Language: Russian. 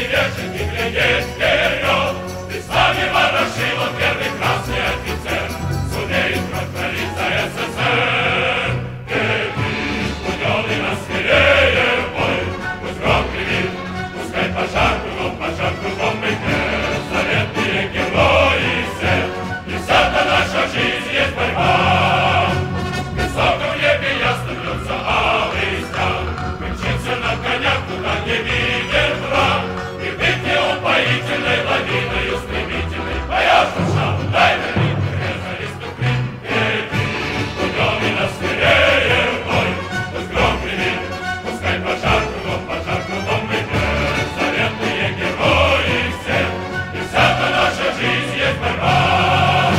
лечит и глядеть вперед. Ты с нами Ворошилов, первый красный офицер, сумеет кровь пролить за СССР. Иди, ученый нас смелее бой, пусть гром гремит, пускай пожар кругом мыкнет. Заветные герои все, и вся-то наша жизнь есть борьба. В высоком небе ясно бьется алый стяг, мы мчимся на конях, куда не виден враг. И битве упоительной лавиною стремительной, боясь душа, дай на ритм, резались тупли. Иди, ученый нас смелее бой, пусть гром гремит, пускай пожар кругом мыкнет. Заветные герои все, и вся-то наша жизнь есть борьба.